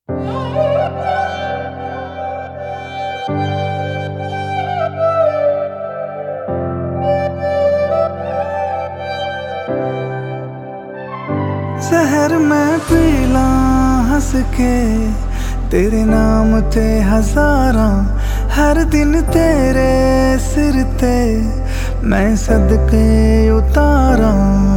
जहर मैं पीला हंस के तेरे नाम ते हजारां, हर दिन तेरे सिर ते मैं सदके उतारा।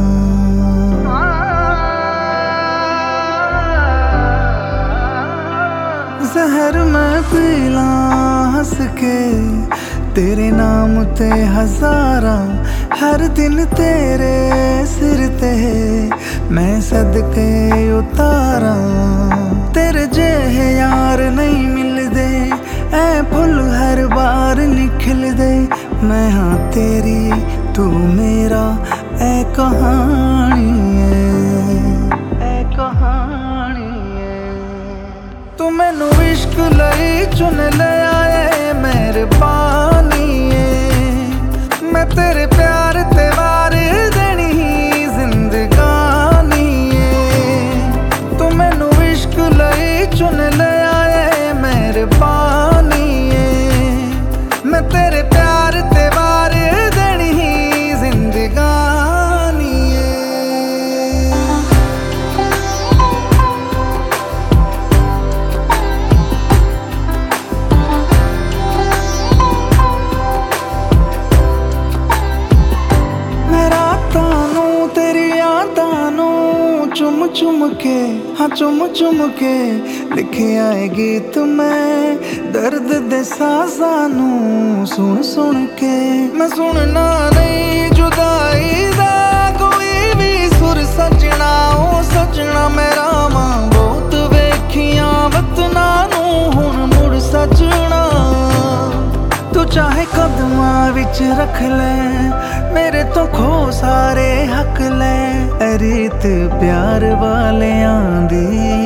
जहर मैं पीला हंस के तेरे नाम ते हजारां, हर दिन तेरे सिर ते मैं सदके उतारा। तेरे जेहे यार नहीं मिलदे, ऐ फुल हर बार निखिल दे। मैं हाँ तेरी तू मेरा ऐ कहानी ऐ कहानी तू मैनू इश्क लई चुन लिया है, मेहरबानी मैं तेरे प्यार ते वार देनी जिंदगानी तू मैनू इश्क लई चुन लिया है, मेहरबानी मैं तेरे प्यार ते वार देनी जिंदगानी चुम चुम के हाँ चुम चुम के लिखे आए गीत मैं दर्द दे साज़ां नूं सुन सुन के। मैं सुनना नहीं जुदाई दा कोई भी सुर सजना, ओ सजना मेरा मां बहुत वेखियां वतना नूं हुण मुड़ सजना। तू चाहे कदमां विच रख ले, मेरे तो खो सारे हक ले। रीत प्यार वालियां दी